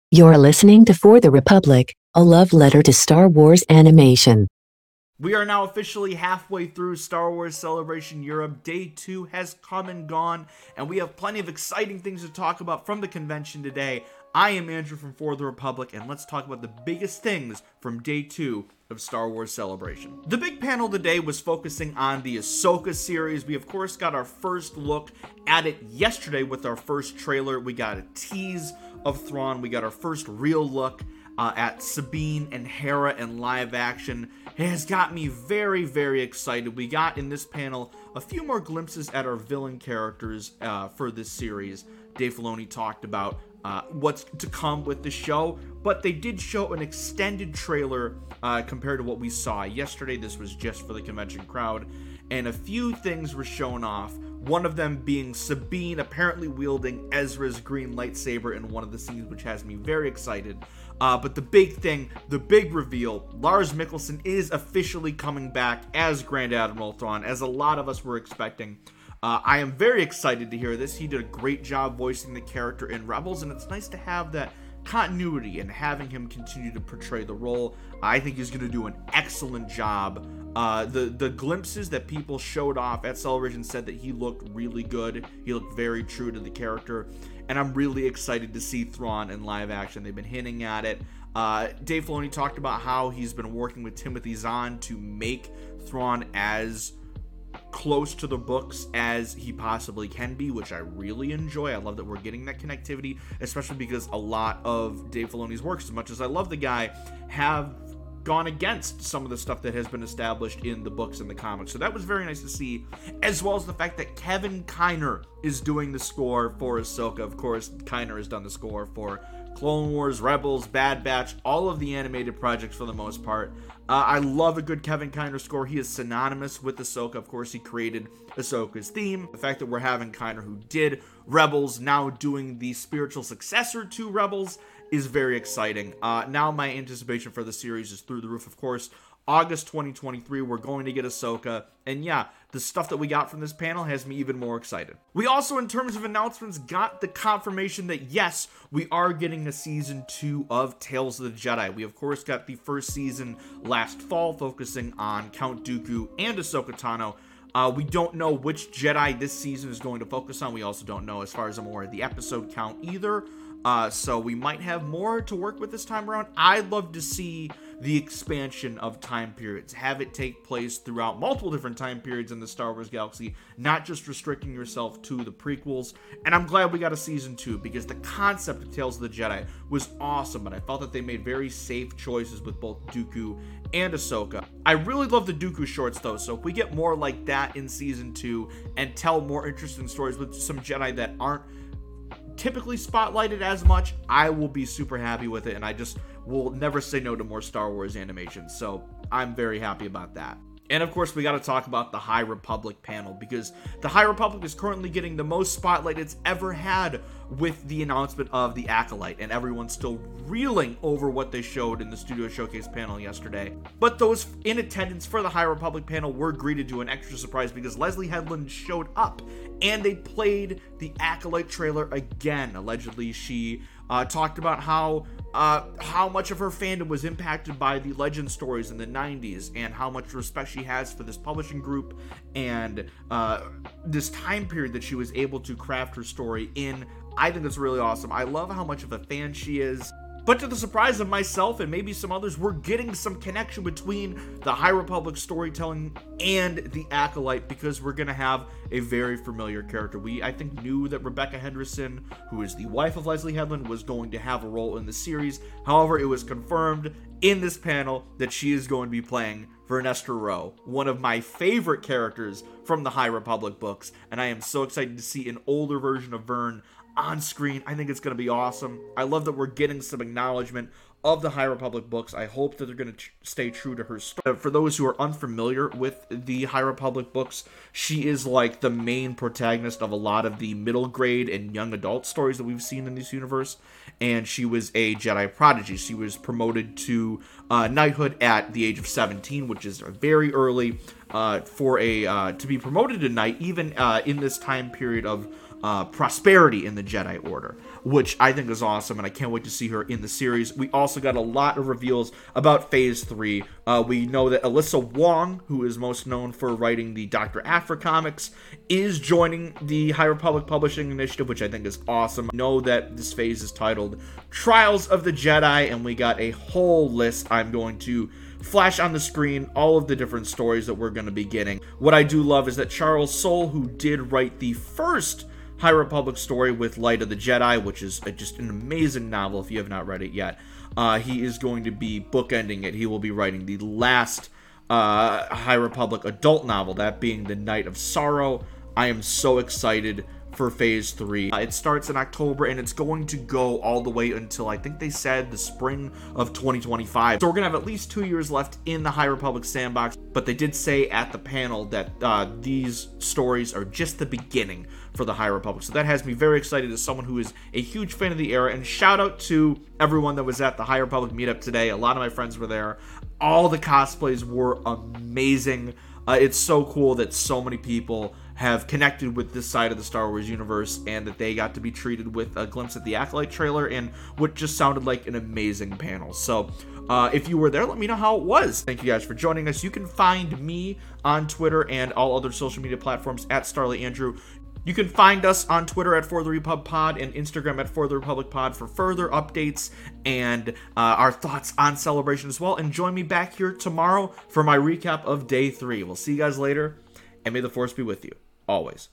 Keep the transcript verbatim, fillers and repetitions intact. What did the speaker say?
You're listening to For the Republic, a love letter to Star Wars animation. We are now officially halfway through Star Wars Celebration Europe. Day two has come and gone, and we have plenty of exciting things to talk about from the convention today. I am Andrew from For the Republic, and let's talk about the biggest things from day two of Star Wars Celebration. The big panel today was focusing on the Ahsoka series. We of course got our first look at it yesterday with our first trailer. We got a tease of Thrawn. We got our first real look uh, at Sabine and Hera in live action. It has got me very, very excited. We got in this panel a few more glimpses at our villain characters uh, for this series. Dave Filoni talked about uh, what's to come with the show, but they did show an extended trailer uh, compared to what we saw yesterday. This was just for the convention crowd, and a few things were shown off. One of them being Sabine apparently wielding Ezra's green lightsaber in one of the scenes, which has me very excited. Uh, but the big thing, the big reveal, Lars Mikkelsen is officially coming back as Grand Admiral Thrawn, as a lot of us were expecting. Uh, I am very excited to hear this. He did a great job voicing the character in Rebels, and it's nice to have that continuity and having him continue to portray the role. I think he's going to do an excellent job. Uh, the, the glimpses that people showed off at Celebration said that he looked really good. He looked very true to the character, and I'm really excited to see Thrawn in live action. They've been hinting at it. Uh, Dave Filoni talked about how he's been working with Timothy Zahn to make Thrawn as close to the books as he possibly can be, which I really enjoy. I love that we're getting that connectivity, especially because a lot of Dave Filoni's works, as much as I love the guy, have gone against some of the stuff that has been established in the books and the comics. So that was very nice to see, as well as the fact that Kevin Kiner is doing the score for Ahsoka. Of course, Kiner has done the score for Clone Wars, Rebels, Bad Batch, all of the animated projects for the most part. Uh, I love a good Kevin Kiner score. He is synonymous with Ahsoka. Of course, he created Ahsoka's theme. The fact that we're having Kiner, who did Rebels, now doing the spiritual successor to Rebels, is very exciting. Uh, now my anticipation for the series is through the roof. Of course, August twenty twenty-three, we're going to get Ahsoka. And yeah, the stuff that we got from this panel has me even more excited. We also, in terms of announcements, got the confirmation that yes, we are getting a season two of Tales of the Jedi. We of course got the first season last fall, focusing on Count Dooku and Ahsoka Tano. Uh, we don't know which Jedi this season is going to focus on. We also don't know, as far as I'm aware, the episode count either. Uh, so we might have more to work with this time around. I'd love to see the expansion of time periods, have it take place throughout multiple different time periods in the Star Wars galaxy, not just restricting yourself to the prequels. And I'm glad we got a season two, because the concept of Tales of the Jedi was awesome, and I felt that they made very safe choices with both Dooku and Ahsoka. I really love the Dooku shorts though, so if we get more like that in season two and tell more interesting stories with some Jedi that aren't typically spotlighted as much, I will be super happy with it, and I just will never say no to more Star Wars animation, so I'm very happy about that. And of course, we got to talk about the High Republic panel, because the High Republic is currently getting the most spotlight it's ever had with the announcement of the Acolyte, and everyone's still reeling over what they showed in the Studio Showcase panel yesterday. But those in attendance for the High Republic panel were greeted to an extra surprise, because Leslie Headland showed up, and they played the Acolyte trailer again. Allegedly, she uh, talked about how uh, how much of her fandom was impacted by the Legend stories in the nineties, and how much respect she has for this publishing group, and uh, this time period that she was able to craft her story in. I think that's really awesome. I love how much of a fan she is. But to the surprise of myself and maybe some others, we're getting some connection between the High Republic storytelling and the Acolyte, because we're going to have a very familiar character. We, I think, knew that Rebecca Henderson, who is the wife of Leslie Headland, was going to have a role in the series. However, it was confirmed in this panel that she is going to be playing Vernestra Rwoh, one of my favorite characters from the High Republic books, and I am so excited to see an older version of Vern on screen. I think it's going to be awesome. I love that we're getting some acknowledgement of the High Republic books. I hope that they're going to tr- stay true to her story. For those who are unfamiliar with the High Republic books, she is like the main protagonist of a lot of the middle grade and young adult stories that we've seen in this universe, and she was a Jedi prodigy. She was promoted to uh, knighthood at the age of seventeen, which is very early uh, for a uh, to be promoted to knight, even uh, in this time period of uh, prosperity in the Jedi Order, which I think is awesome, and I can't wait to see her in the series. We also got a lot of reveals about Phase three. Uh, we know that Alyssa Wong, who is most known for writing the Doctor Aphra comics, is joining the High Republic Publishing Initiative, which I think is awesome. We know that this phase is titled Trials of the Jedi, and we got a whole list. I'm going to flash on the screen all of the different stories that we're going to be getting. What I do love is that Charles Soule, who did write the first High Republic story with Light of the Jedi, which is a, just an amazing novel if you have not read it yet, uh, he is going to be bookending it. He will be writing the last uh, High Republic adult novel, that being The Night of Sorrow. I am so excited for Phase three. Uh, it starts in October, and it's going to go all the way until, I think they said, the spring of twenty twenty-five. So we're going to have at least two years left in the High Republic sandbox, but they did say at the panel that uh, these stories are just the beginning for the High Republic. So that has me very excited as someone who is a huge fan of the era, and shout out to everyone that was at the High Republic meetup today. A lot of my friends were there. All the cosplays were amazing. Uh, it's so cool that so many people have connected with this side of the Star Wars universe, and that they got to be treated with a glimpse at the Acolyte trailer and what just sounded like an amazing panel. So uh, if you were there, let me know how it was. Thank you guys for joining us. You can find me on Twitter and all other social media platforms at Starly Andrew. You can find us on Twitter at For The Repub Pod and Instagram at For The Republic Pod for further updates and uh, our thoughts on Celebration as well. And join me back here tomorrow for my recap of Day three. We'll see you guys later, and may the Force be with you, always.